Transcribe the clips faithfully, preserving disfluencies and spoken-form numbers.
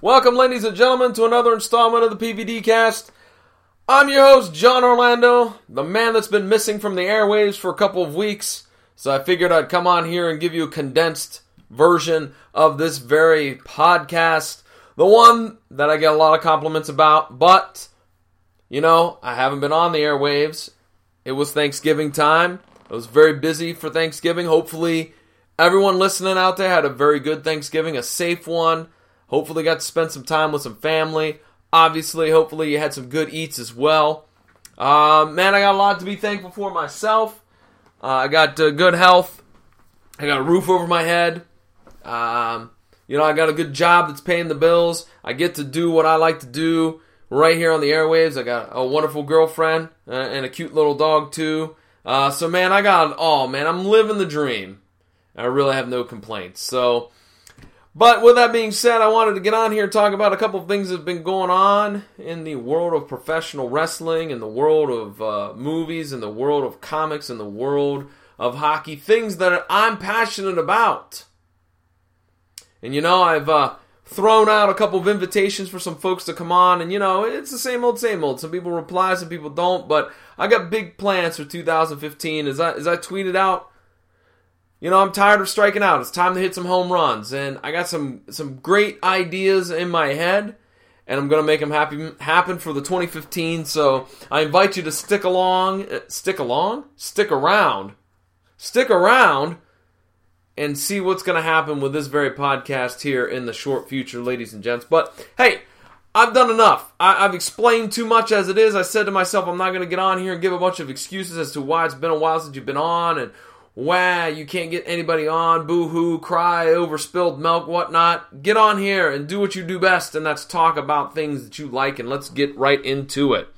Welcome, ladies and gentlemen, to another installment of the P V D Cast. I'm your host, John Orlando, the man that's been missing from the airwaves for a couple of weeks. So I figured I'd come on here and give you a condensed version of this very podcast. The one that I get a lot of compliments about, but, you know, I haven't been on the airwaves. It was Thanksgiving time. I was very busy for Thanksgiving. Hopefully, everyone listening out there had a very good Thanksgiving, a safe one. Hopefully got to spend some time with some family. Obviously, hopefully you had some good eats as well. Uh, man, I got a lot to be thankful for myself. Uh, I got uh, good health. I got a roof over my head. Um, you know, I got a good job that's paying the bills. I get to do what I like to do right here on the airwaves. I got a wonderful girlfriend uh, and a cute little dog too. Uh, so, man, I got it all, man. I'm living the dream. I really have no complaints. So... But with that being said, I wanted to get on here and talk about a couple of things that have been going on in the world of professional wrestling, in the world of uh, movies, in the world of comics, in the world of hockey. Things that I'm passionate about. And you know, I've uh, thrown out a couple of invitations for some folks to come on. And you know, it's the same old, same old. Some people reply, some people don't. But I got big plans for two thousand fifteen. As I, as I tweeted out, you know, I'm tired of striking out. It's time to hit some home runs. And I got some some great ideas in my head. And I'm going to make them happy, happen for the twenty fifteen. So I invite you to stick along. Stick along? Stick around. Stick around. And see what's going to happen with this very podcast here in the short future, ladies and gents. But, hey, I've done enough. I, I've explained too much as it is. I said to myself, I'm not going to get on here and give a bunch of excuses as to why it's been a while since you've been on. And wow, you can't get anybody on, boo-hoo, cry over spilled milk, whatnot. Get on here and do what you do best, and that's talk about things that you like, and let's get right into it.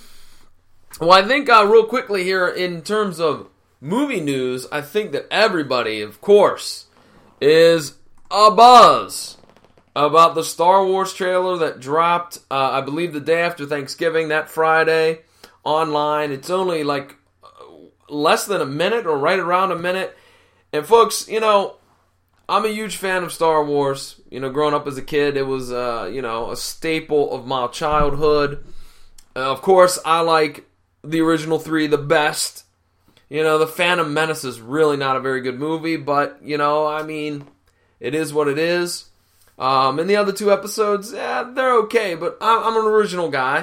Well, I think uh, real quickly here, in terms of movie news, I think that everybody, of course, is abuzz about the Star Wars trailer that dropped, uh, I believe, the day after Thanksgiving, that Friday, online. It's only like less than a minute or right around a minute. And folks, you know, I'm a huge fan of Star Wars. You know, growing up as a kid, it was, uh, you know, a staple of my childhood. Uh, of course, I like the original three the best. You know, The Phantom Menace is really not a very good movie, but, you know, I mean, it is what it is. Um, and the other two episodes, yeah, they're okay, but I'm, I'm an original guy.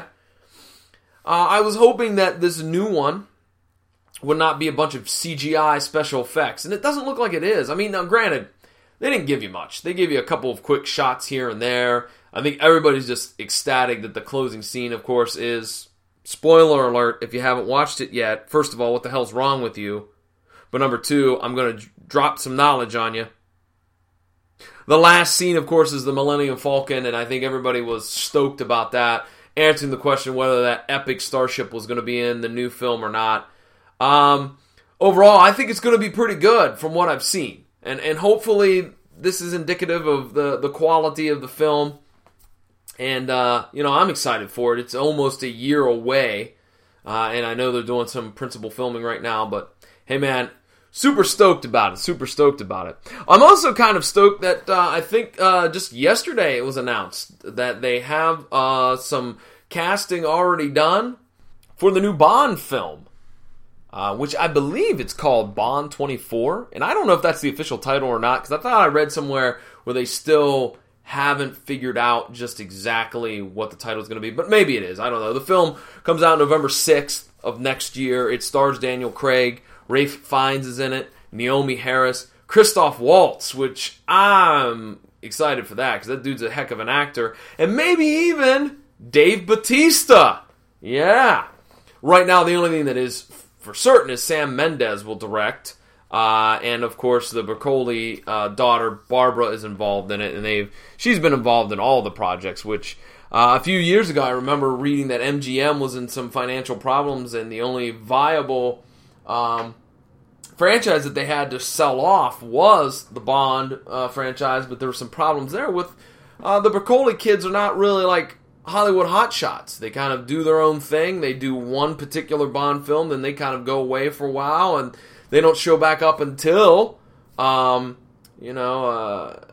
Uh, I was hoping that this new one would not be a bunch of C G I special effects. And it doesn't look like it is. I mean, now granted, they didn't give you much. They gave you a couple of quick shots here and there. I think everybody's just ecstatic that the closing scene, of course, is, spoiler alert, if you haven't watched it yet, first of all, what the hell's wrong with you? But number two, I'm going to drop some knowledge on you. The last scene, of course, is the Millennium Falcon, and I think everybody was stoked about that, answering the question whether that epic starship was going to be in the new film or not. Um, overall, I think it's going to be pretty good from what I've seen. And and hopefully this is indicative of the, the quality of the film. And, uh, you know, I'm excited for it. It's almost a year away. Uh, and I know they're doing some principal filming right now. But, hey, man, super stoked about it. Super stoked about it. I'm also kind of stoked that uh, I think uh, just yesterday it was announced that they have uh, some casting already done for the new Bond film. Uh, which I believe it's called Bond twenty-four. And I don't know if that's the official title or not, because I thought I read somewhere where they still haven't figured out just exactly what the title is going to be. But maybe it is. I don't know. The film comes out November sixth of next year. It stars Daniel Craig. Ralph Fiennes is in it. Naomi Harris. Christoph Waltz, which I'm excited for that, because that dude's a heck of an actor. And maybe even Dave Bautista. Yeah. Right now, the only thing that is for certain is Sam Mendes will direct, uh, and of course the Broccoli uh, daughter Barbara is involved in it, and they've she's been involved in all the projects. Which uh, a few years ago I remember reading that M G M was in some financial problems, and the only viable um, franchise that they had to sell off was the Bond uh, franchise, but there were some problems there with uh, the Broccoli kids are not really like Hollywood hotshots. They kind of do their own thing. They do one particular Bond film, then they kind of go away for a while, and they don't show back up until, um, you know, uh,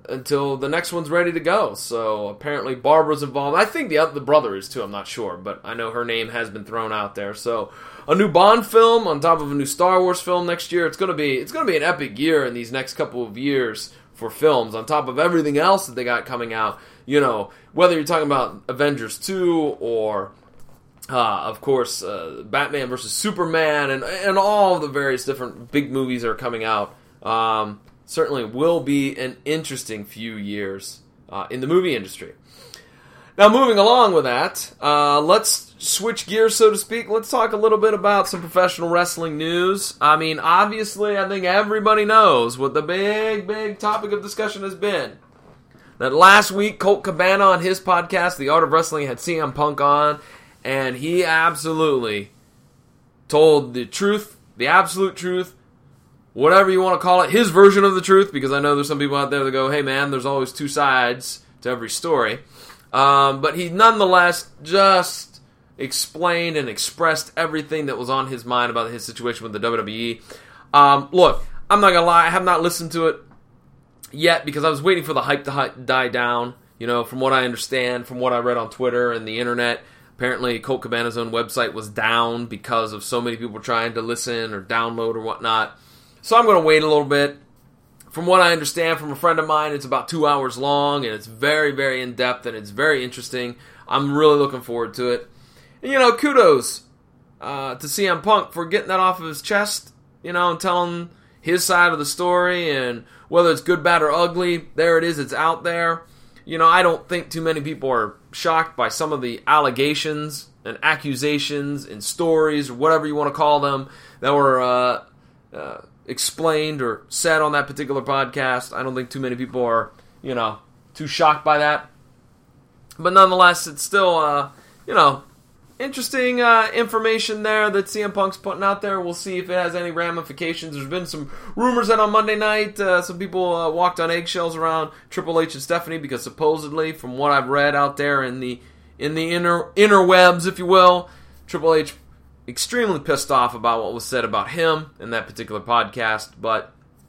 until the next one's ready to go. So apparently Barbara's involved. I think the other, the brother is too. I'm not sure, but I know her name has been thrown out there. So a new Bond film on top of a new Star Wars film next year. It's gonna be it's gonna be an epic year in these next couple of years for films. On top of everything else that they got coming out, you know, whether you're talking about Avengers two or uh, of course uh, Batman versus Superman and and all the various different big movies that are coming out. Um, certainly will be an interesting few years uh, in the movie industry. Now, moving along with that, uh, let's switch gears, so to speak. Let's talk a little bit about some professional wrestling news. I mean, obviously, I think everybody knows what the big, big topic of discussion has been. That last week, Colt Cabana on his podcast, The Art of Wrestling, had C M Punk on, and he absolutely told the truth, the absolute truth, whatever you want to call it, his version of the truth, because I know there's some people out there that go, hey man, there's always two sides to every story. Um, but he nonetheless just explained and expressed everything that was on his mind about his situation with the W W E. Um, look, I'm not going to lie, I have not listened to it yet because I was waiting for the hype to die down. You know, from what I understand, from what I read on Twitter and the internet, apparently Colt Cabana's own website was down because of so many people trying to listen or download or whatnot. So I'm going to wait a little bit. From what I understand from a friend of mine, it's about two hours long, and it's very, very in-depth, and it's very interesting. I'm really looking forward to it. And, you know, kudos uh, to C M Punk for getting that off of his chest, you know, and telling his side of the story, and whether it's good, bad, or ugly, there it is, it's out there. You know, I don't think too many people are shocked by some of the allegations and accusations and stories, or whatever you want to call them, that were uh, uh, explained or said on that particular podcast. I don't think too many people are, you know, too shocked by that. But nonetheless, it's still, uh, you know, interesting uh, information there that C M Punk's putting out there. We'll see if it has any ramifications. There's been some rumors that on Monday night, uh, some people uh, walked on eggshells around Triple H and Stephanie because supposedly, from what I've read out there in the in the inner interwebs, if you will, Triple H extremely pissed off about what was said about him in that particular podcast, but,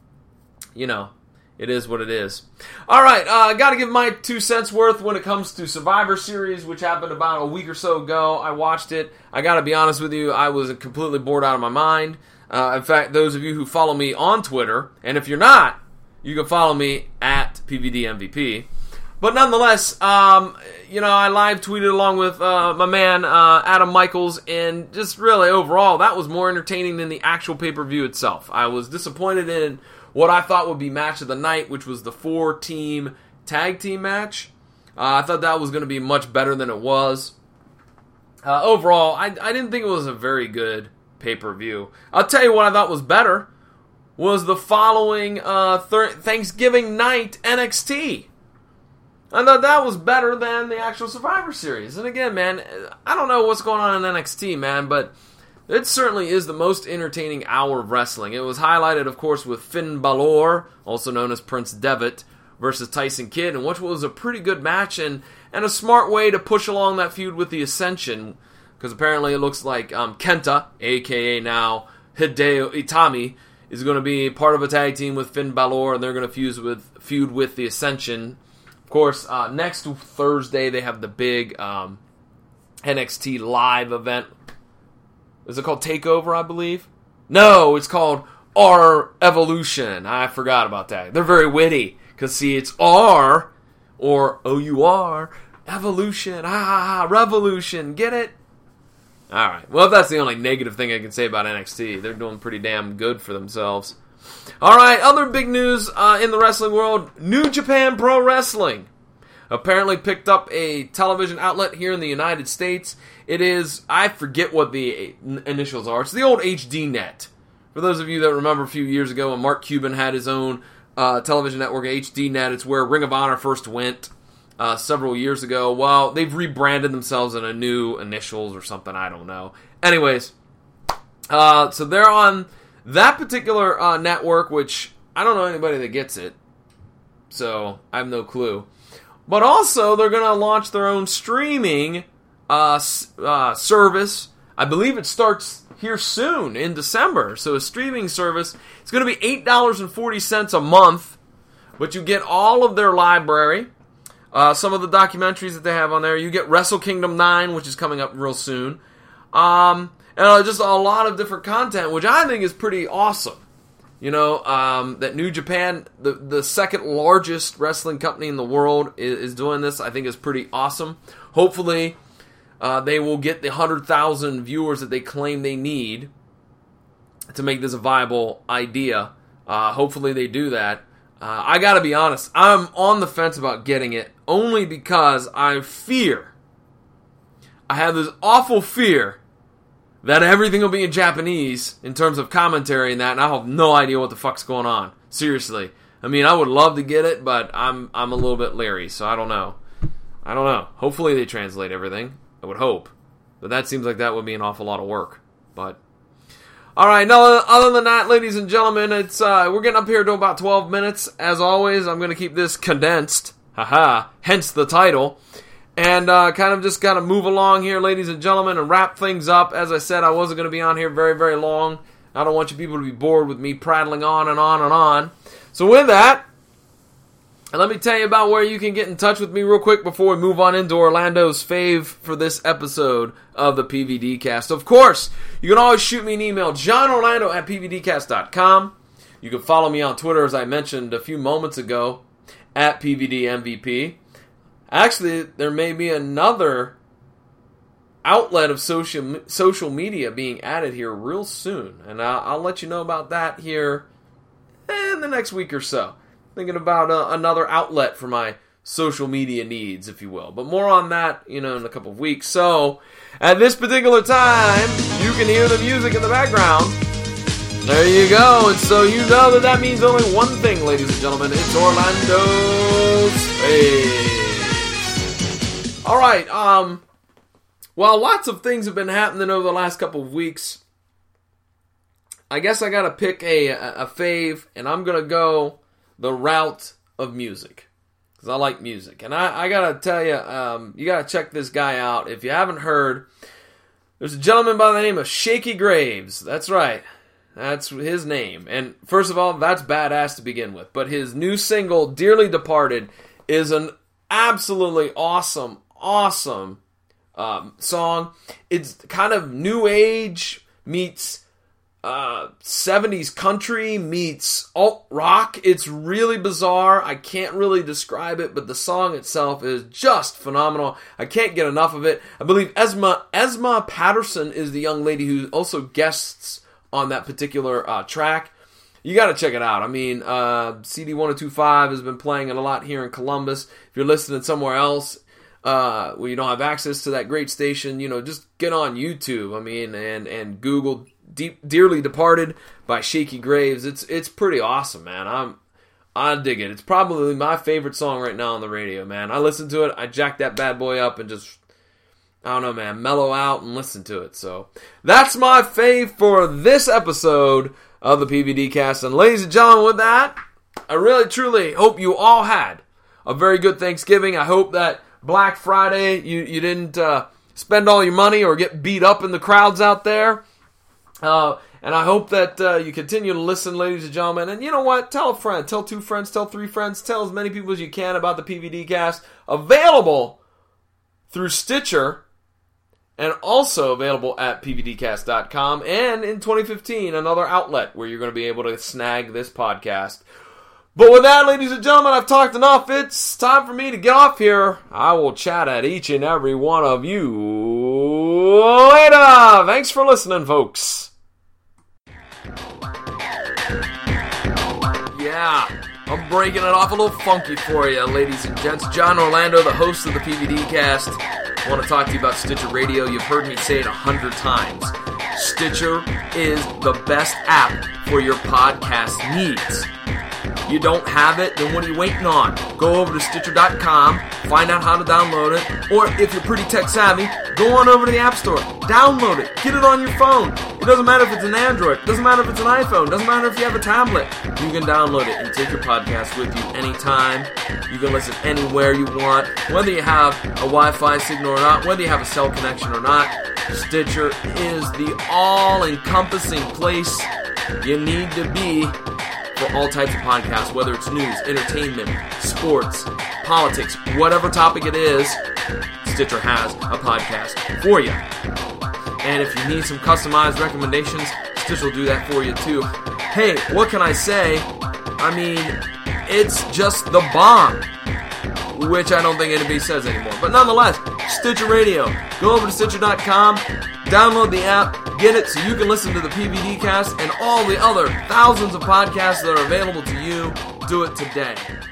you know, it is what it is. All right, I uh, got to give my two cents worth when it comes to Survivor Series, which happened about a week or so ago. I watched it. I got to be honest with you, I was completely bored out of my mind. Uh, in fact, those of you who follow me on Twitter, and if you're not, you can follow me at P V D M V P. But nonetheless, um, you know, I live tweeted along with uh, my man uh, Adam Michaels, and just really overall, that was more entertaining than the actual pay-per-view itself. I was disappointed in what I thought would be match of the night, which was the four-team tag team match. Uh, I thought that was going to be much better than it was. Uh, overall, I, I didn't think it was a very good pay-per-view. I'll tell you what I thought was better was the following uh, thir- Thanksgiving night N X T. I thought that was better than the actual Survivor Series. And again, man, I don't know what's going on in N X T, man, but it certainly is the most entertaining hour of wrestling. It was highlighted, of course, with Finn Balor, also known as Prince Devitt, versus Tyson Kidd, and which was a pretty good match and, and a smart way to push along that feud with the Ascension, because apparently it looks like um, Kenta, a k a now Hideo Itami, is going to be part of a tag team with Finn Balor, and they're going to fuse with, feud with the Ascension. Of course, uh, next Thursday they have the big um, N X T live event. Is it called TakeOver, I believe? No, it's called R Evolution. I forgot about that. They're very witty. Because, see, it's R, or O U R, Evolution. Ah, Revolution. Get it? Alright. Well, if that's the only negative thing I can say about N X T, they're doing pretty damn good for themselves. Alright, other big news uh, in the wrestling world. New Japan Pro Wrestling apparently picked up a television outlet here in the United States. It is, I forget what the initials are. It's the old H D Net. For those of you that remember a few years ago when Mark Cuban had his own uh, television network, H D Net, it's where Ring of Honor first went uh, several years ago. Well, they've rebranded themselves in a new initials or something, I don't know. Anyways, uh, so they're on that particular uh, network, which I don't know anybody that gets it, so I have no clue. But also, they're going to launch their own streaming uh, uh, service. I believe it starts here soon in December. So a streaming service. It's going to be eight dollars and forty cents a month. But you get all of their library, uh, some of the documentaries that they have on there. You get Wrestle Kingdom nine, which is coming up real soon. Um, and uh, just a lot of different content, which I think is pretty awesome. You know, um, that New Japan, the, the second largest wrestling company in the world, is, is doing this, I think is pretty awesome. Hopefully, uh, they will get the one hundred thousand viewers that they claim they need to make this a viable idea. Uh, hopefully they do that. Uh, I gotta be honest, I'm on the fence about getting it, only because I fear, I have this awful fear that everything will be in Japanese in terms of commentary and that, and I have no idea what the fuck's going on. Seriously. I mean, I would love to get it, but I'm I'm a little bit leery, so I don't know. I don't know. Hopefully they translate everything. I would hope. But that seems like that would be an awful lot of work. But alright, no, other than that, ladies and gentlemen, it's uh, we're getting up here to about twelve minutes. As always, I'm going to keep this condensed. Haha. Hence the title. And uh, kind of just kind of move along here, ladies and gentlemen, and wrap things up. As I said, I wasn't going to be on here very, very long. I don't want you people to be bored with me prattling on and on and on. So with that, let me tell you about where you can get in touch with me real quick before we move on into Orlando's fave for this episode of the P V D Cast. Of course, you can always shoot me an email, john orlando at p v d cast dot com. You can follow me on Twitter, as I mentioned a few moments ago, at P V D M V P. Actually, there may be another outlet of social social media being added here real soon. And I'll, I'll let you know about that here in the next week or so. Thinking about uh, another outlet for my social media needs, if you will. But more on that, you know, in a couple of weeks. So, at this particular time, you can hear the music in the background. There you go. And so you know that that means only one thing, ladies and gentlemen. It's Orlando's Fave. All right, um, well, lots of things have been happening over the last couple of weeks. I guess I got to pick a, a, a fave, and I'm going to go the route of music, because I like music. And I, I got to tell you, um, you got to check this guy out. If you haven't heard, there's a gentleman by the name of Shakey Graves. That's right. That's his name. And first of all, that's badass to begin with. But his new single, Dearly Departed, is an absolutely awesome Awesome um, song. It's kind of new age meets uh, seventies country meets alt rock. It's really bizarre. I can't really describe it, but the song itself is just phenomenal. I can't get enough of it. I believe Esma Esma Patterson is the young lady who also guests on that particular uh, track. You got to check it out. I mean, uh, C D one oh two five has been playing it a lot here in Columbus. If you're listening somewhere else, Uh, where you don't have access to that great station, you know, just get on YouTube, I mean, and, and Google Deep, Dearly Departed by Shakey Graves. It's it's pretty awesome, man. I'm I dig it. It's probably my favorite song right now on the radio, man. I listen to it, I jack that bad boy up and just, I don't know, man, mellow out and listen to it. So, that's my fave for this episode of the P V D Cast. And ladies and gentlemen, with that, I really, truly hope you all had a very good Thanksgiving. I hope that Black Friday, you, you didn't uh, spend all your money or get beat up in the crowds out there. Uh, and I hope that uh, you continue to listen, ladies and gentlemen. And you know what? Tell a friend. Tell two friends. Tell three friends. Tell as many people as you can about the P V D Cast. Available through Stitcher. And also available at p v d cast dot com. And in twenty fifteen, another outlet where you're going to be able to snag this podcast. But with that, ladies and gentlemen, I've talked enough. It's time for me to get off here. I will chat at each and every one of you later. Thanks for listening, folks. Yeah, I'm breaking it off a little funky for you, ladies and gents. John Orlando, the host of the P V D Cast. I want to talk to you about Stitcher Radio. You've heard me say it a hundred times. Stitcher is the best app for your podcast needs. You don't have it, then what are you waiting on? Go over to Stitcher dot com, find out how to download it, or if you're pretty tech savvy, go on over to the App Store, download it, get it on your phone. It doesn't matter if it's an Android, it doesn't matter if it's an iPhone, it doesn't matter if you have a tablet. You can download it and take your podcast with you anytime. You can listen anywhere you want, whether you have a Wi-Fi signal or not, whether you have a cell connection or not. Stitcher is the all-encompassing place you need to be for all types of podcasts, whether it's news, entertainment, sports, politics, whatever topic it is, Stitcher has a podcast for you. And if you need some customized recommendations, Stitcher will do that for you too. Hey, what can I say? I mean, it's just the bomb, which I don't think anybody says anymore. But nonetheless, Stitcher Radio. Go over to Stitcher dot com, download the app, get it so you can listen to the P V D cast and all the other thousands of podcasts that are available to you. Do it today.